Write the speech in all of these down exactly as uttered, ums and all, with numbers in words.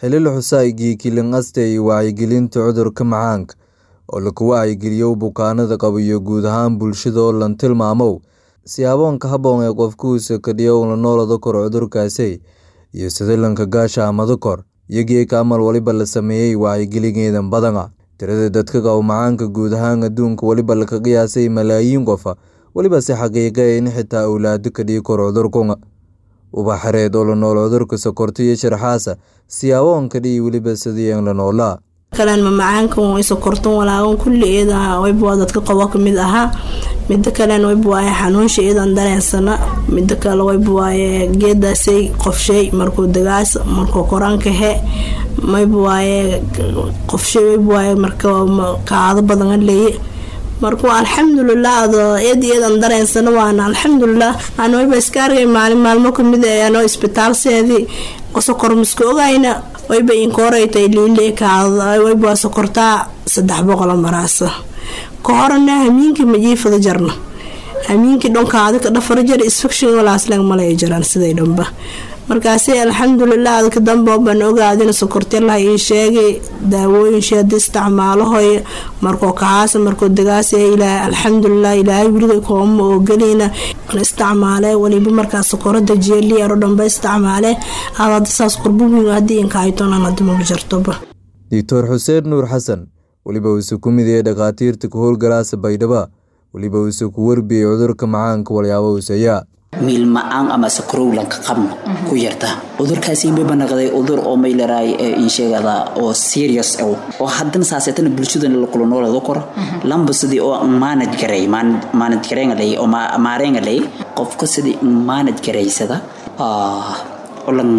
Xilil xusaygii kilinqastay wacyigelinta cudurka macaanka oo lagu wacyigeliyo bukaanada qaba iyo guud ahaan bulshada oo lan tilmaamo siyaaboonka habboon ee qofkuusa ka dhigo la noolado kor cudurkaasi iyo sida lanka gaasha amado kor iyagii ka amal waliba la sameeyay wacyigeligeedan badan tirada dadka qaba macaanka guud ahaan adduunka waliba la qiyaasay malaayiin qof waliba si xaqiiqo in xitaa awlaad ka dhigo kor cudurka ubaxareed oo la nool cudurka sokorta iyo sharaxaasa siyaaboonka dhii waliba sidii la noolaa kalaan macaanka oo ay sokortan walaawan kulli eeda way buu dadka qabo kamid aha mid kale way buu ay xanuunsha eedan dareensana mid kale way buu ay geedaasay qofshay markuu dagaas markuu qoraanka he may buu ay qofshay way buu ay markaa kaada badan leeyahay markuu alxamdulillah eed eedan dareensana waana alxamdulillah aan way baskaargay maalin maalmo kamid ah aan isbitaal seedi qosokor miska ogayna way bayn kooraytay liile kaada way buu sokorta saddex boqol maraasa ka horna hamiinki ma jiifada jarna hamiinki dhonkaada ka dhafar jar infection wala aslan malay jaraan siday dhanba markaas alxamdulillah ka dambe baan ogaadina sokorta la ii sheegay daawooyin sheed isticmaalo hoy markoo kaas markoo dagaas ilaa alxamdulillah ilaahay wiliga koom oo galina isticmaalay waliba markaas sokorada jeeli aro dhanba isticmaalay aad saas qurbuun hadii in kaaytona nadmo jartoba Doctor Hussein Nur Hassan waliba uu ku mid yahay dhaqaatiirta ku howlgalaas baydhaba waliba uu ku warbiyay cudurka macaanka walyaabo uu sayaa mil macaan ama sakrow lanka qabno ku yarta cudurkaasi ma banaqday cudur oo meelaray in sheegada oo serious ah oo haddana saaseetana bulshada la kulanoolado kor lamba sidii oo manage garay manage gareyngalay oo maareyngalay qofka sidii manage gareysada ah oo lan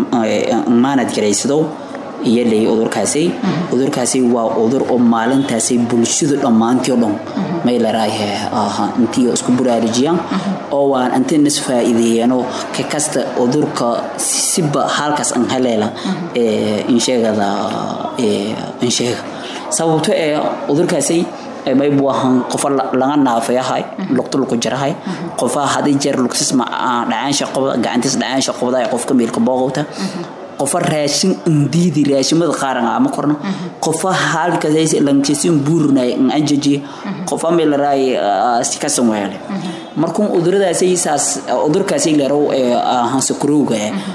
manage gareysado iyalay cudurkaasi cudurkaasi waa cudur oo maalintaasi bulshada dhamaantii oo dhan meelaray ah intii isku buraariyaan oo waan antin isfaa'iideeyano ka kasta cudurka siba halkaas aan haleela ee in sheegada ee in sheeg sababtoo ee cudurkaasi may buuhan qof laga naafayahay luqtul ku jirahay qof hadii jeer luqsis ma dhacaan shaqo gacantiis dhacaan shaqada qofka meelka boogowta qof raashin indiidi raashimada qaaran ama korna qof halkaas ay lankiisin buurnay in ajaji qof meel raay si ka sameeyay markuu cuduradaasi saas cudurkaasi leerow ee aan sakrowga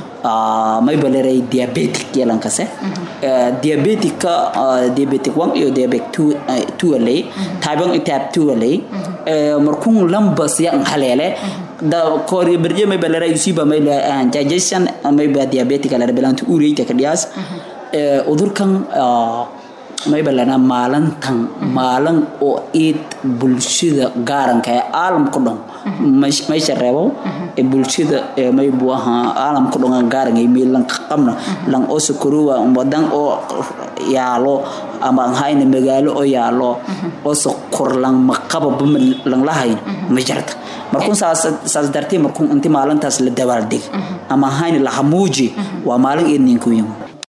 ah may baleeray diabetic yeelan kase diabetic diabetic one iyo diabetic two two lay type one type two lay markuu lamba si aan haleele da koori barje may baleeray usiba may digestion may ba diabetic la rebelant ureyta ka dhiyaas ee cudurkan may balana maalantan maalan oo eed bulshada gaaranka ee caalamka dhan may shareebo ee bulshada ee may buaha caalamka dhan gaaran ee milan qabna lan oo sokoruwa wadan oo yaalo ama hayna magaalo oo yaalo oo sokor lan maqaba lan lahayn ma jarta markuu saas saas dartii markuu intii maalintaas la dawaal dig ama hayna la hamuuji waa maalin eednin ku yimid